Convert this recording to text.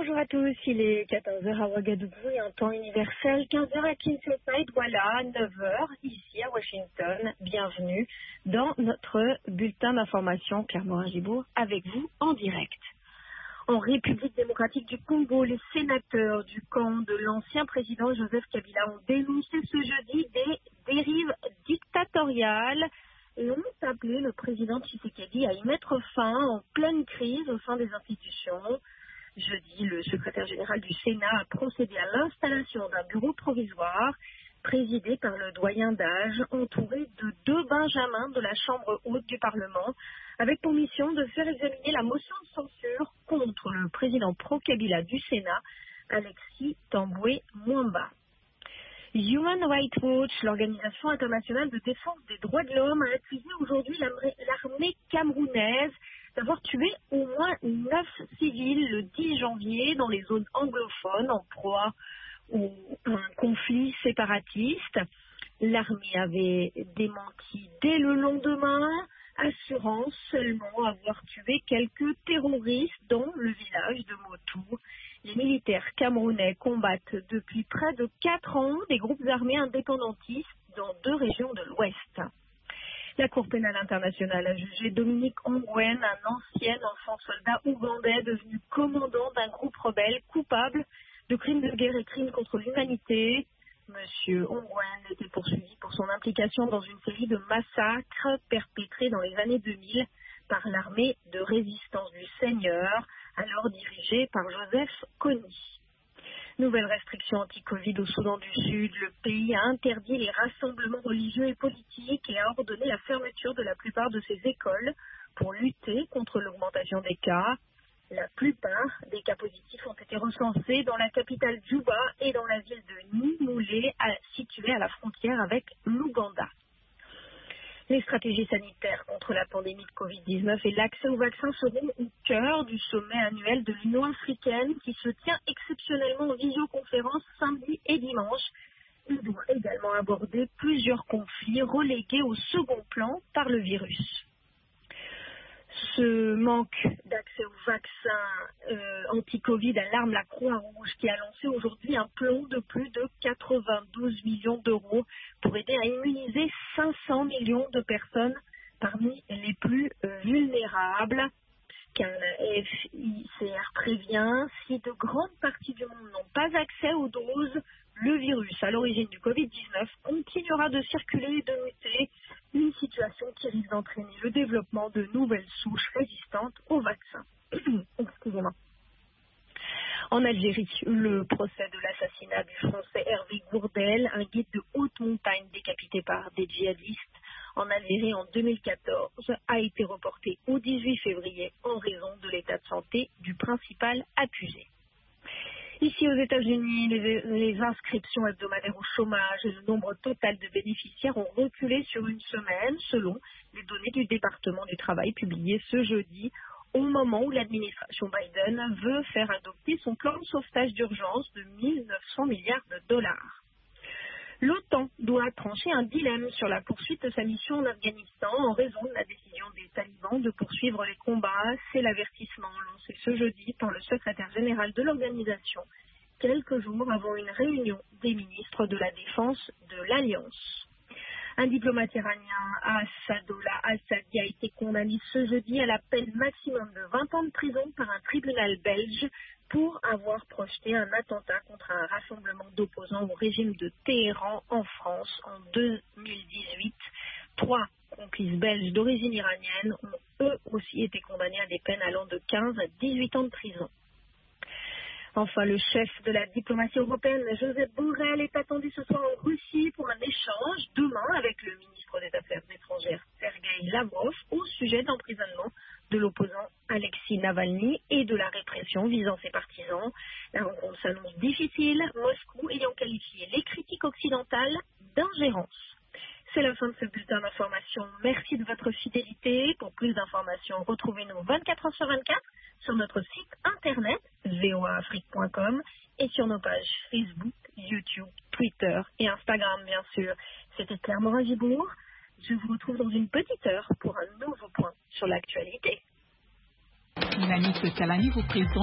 Bonjour à tous, il est 14 heures à Ouagadougou et en temps universel, 15 heures à Kinshasa et voilà, 9 heures ici à Washington. Bienvenue dans notre bulletin d'information Clermont-Gibourg avec vous en direct. En République démocratique du Congo, les sénateurs du camp de l'ancien président Joseph Kabila ont dénoncé ce jeudi des dérives dictatoriales et ont appelé le président Tshisekedi à y mettre fin en pleine crise au sein des institutions. Jeudi, le secrétaire général du Sénat a procédé à l'installation d'un bureau provisoire présidé par le doyen d'âge, entouré de 2 benjamins de la Chambre haute du Parlement, avec pour mission de faire examiner la motion de censure contre le président pro-Kabila du Sénat, Alexis Tambwe Mwamba. Human Rights Watch, l'organisation internationale de défense des droits de l'homme, a accusé aujourd'hui l'armée camerounaise d'avoir tué au moins 9 civils le 10 janvier dans les zones anglophones en proie à un conflit séparatiste. L'armée avait démenti dès le lendemain, assurant seulement avoir tué quelques terroristes dans le village de Motou. Les militaires camerounais combattent depuis près de 4 ans des groupes armés indépendantistes dans 2 régions de l'Ouest. La Cour pénale internationale a jugé Dominique Ongwen, un ancien enfant soldat ougandais devenu commandant d'un groupe rebelle, coupable de crimes de guerre et crimes contre l'humanité. Monsieur Ongwen était poursuivi pour son implication dans une série de massacres perpétrés dans les années 2000 par l'armée de résistance du Seigneur, alors dirigée par Joseph Kony. Nouvelles restrictions anti-Covid au Soudan du Sud. Le pays a interdit les rassemblements religieux et politiques et a ordonné la fermeture de la plupart de ses écoles pour lutter contre l'augmentation des cas. La plupart des cas positifs ont été recensés dans la capitale Djouba et dans la ville de Nimoulé, située à la frontière avec l'Ouganda. Les stratégies sanitaires contre la pandémie de Covid-19 et l'accès aux vaccins seront au cœur du sommet annuel de l'Union africaine qui se tient exceptionnellement en visioconférence samedi et dimanche. Il doit également aborder plusieurs conflits relégués au second plan par le virus. Ce manque d'accès aux vaccins anti-Covid alarme la Croix-Rouge qui a lancé aujourd'hui un plan de plus de 92 millions d'euros pour aider à immuniser 500 millions de personnes parmi les plus vulnérables. Car la FICR prévient, si de grandes parties du monde n'ont pas accès aux doses, le virus à l'origine du Covid-19 continuera de circuler et de muter, une situation qui risque d'entraîner le développement de nouvelles souches résistantes aux vaccins. Excusez-moi. En Algérie, le procès de l'assassinat du Français Hervé Gourdel, un guide de haute montagne décapité par des djihadistes en Algérie en 2014, a été reporté au 18 février en raison de l'état de santé du principal accusé. Ici aux États-Unis, les inscriptions hebdomadaires au chômage et le nombre total de bénéficiaires ont reculé sur une semaine, selon les données du département du travail publiées ce jeudi, au moment où l'administration Biden veut faire adopter son plan de sauvetage d'urgence de 1 900 milliards de dollars. L'OTAN doit trancher un dilemme sur la poursuite de sa mission en Afghanistan en raison de la décision des talibans de poursuivre les combats. C'est l'avertissement lancé ce jeudi par le secrétaire général de l'organisation, quelques jours avant une réunion des ministres de la Défense de l'Alliance. Un diplomate iranien, Assadollah Assadi, a été condamné ce jeudi à la peine maximum de 20 ans de prison par un tribunal belge pour avoir projeté un attentat contre un rassemblement d'opposants au régime de Téhéran en France en 2018. 3 complices belges d'origine iranienne ont eux aussi été condamnés à des peines allant de 15 à 18 ans de prison. Enfin, le chef de la diplomatie européenne, Josep Borrell, est attendu ce soir en Russie pour un échange demain avec le ministre des Affaires étrangères, Sergueï Lavrov, au sujet d'emprisonnement de l'opposant Alexis Navalny et de la répression visant ses partisans. La rencontre s'annonce difficile, Moscou ayant qualifié les critiques occidentales d'ingérence. C'est la fin de ce bulletin d'information. Merci de votre fidélité. Pour plus d'informations, retrouvez-nous 24 heures sur 24 sur notre site internet voaafrique.com et sur nos pages Facebook, YouTube, Twitter et Instagram, bien sûr. C'était Claire Morin-Gibourg. Je vous retrouve dans une petite heure pour un nouveau point sur l'actualité. Dynamique Kalani vous présente